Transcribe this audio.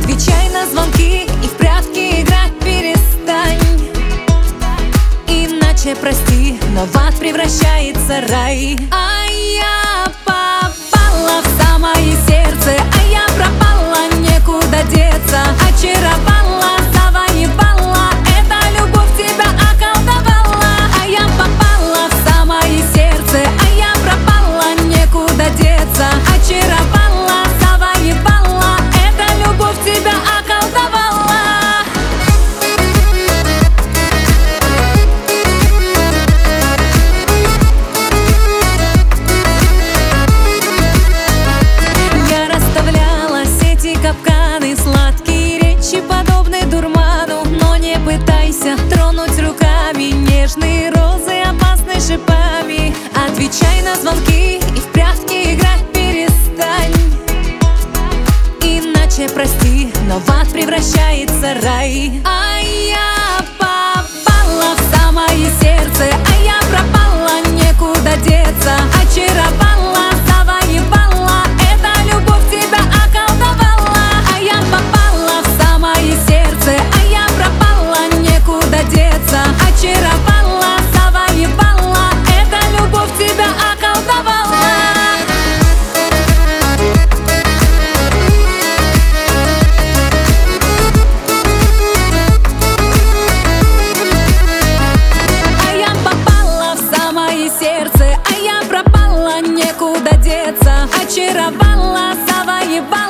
Отвечай на звонки и в прятки играть перестань. Иначе, прости, но в ад превращается рай. А я попала в самое сердце, а я пропала, некуда деться. Очаровала, завоевала, эта любовь тебя околдовала. А я попала в самое сердце, а я пропала, некуда деться. Очаровала, завоевала, эта любовь тебя околдовала. Я расставляла сети, капканы, сладкие речи, подобные дурману. Но не пытайся тронуть руками нежные розы, опасны шипами. Отвечай на звонки и в прятки играть перестань. Иначе, прости, но в ад превращается рай. А я попала в самое сердце, а я пропала, некуда деться. Очаровала, завоевала, эта любовь тебя околдовала. А я попала в самое сердце, а я пропала, некуда деться. Очаровала, завоевала, эта любовь тебя околдовала. Сердце, а я пропала, некуда деться. Очаровала, завоевала.